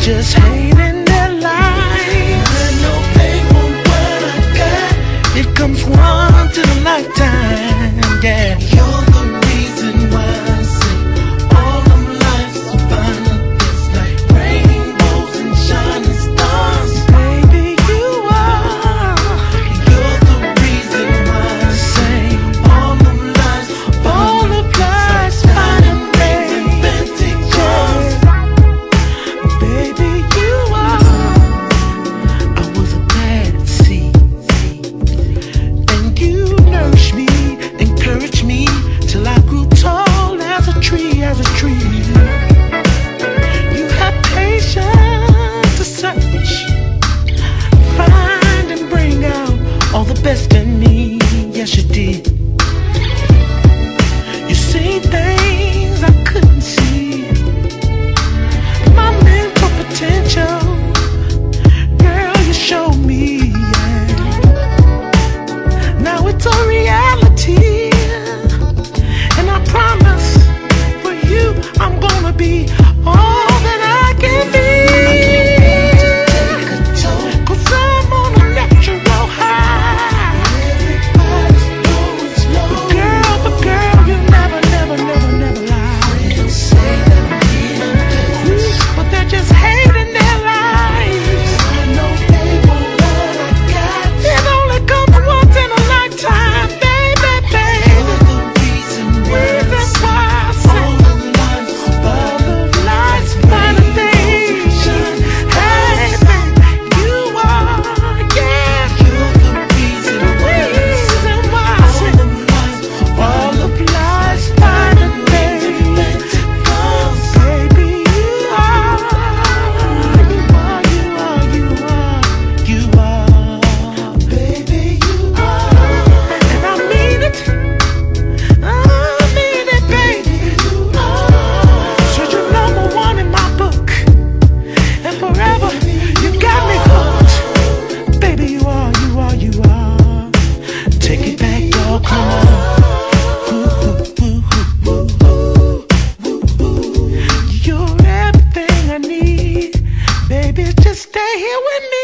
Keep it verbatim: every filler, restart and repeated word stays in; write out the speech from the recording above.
just hating their life. I know they want what I got. It comes once in a lifetime, yeah. You're the reason why I say all of life's fine. It's like rainbows and shining stars. Baby, you are. You're the reason why I say all of life's All of life's fine and and vintage cars. baby, you are. I was a bad seed, and you nourished me, encouraged me till I grew tall as a tree, as a tree. You had patience to search, find and bring out all the best in me. Yes, you did. You see things I couldn't see. My mental potential, girl, you showed me, yeah. Now it's a reality, and I promise for you I'm gonna be all that I can be. Take a toll. 'Cause I'm on a natural high. Everybody's going slow. Girl, but girl, you never, never, never, never lie. Friends say that I'm getting close. But they're just hating their lives. I know they want what I got. It only comes once in a lifetime, baby, baby. You're the reason why I That's say why I say all of life's all fine. of life's fine things. Hey, baby, you are, yeah. You're the reason why I say Reason why I say all of life's all of life's fine things. vintage cars. Baby, you are, you are, you are, you are, you are. Baby, you are. And I mean it, I mean it, baby. You are. So you're number one in my book, and forever you got me hooked. Baby, you are, you are, you are. Take it back, dog, come on. Ooh, ooh, ooh, ooh, ooh, ooh. You're everything I need, baby. Just stay here with me.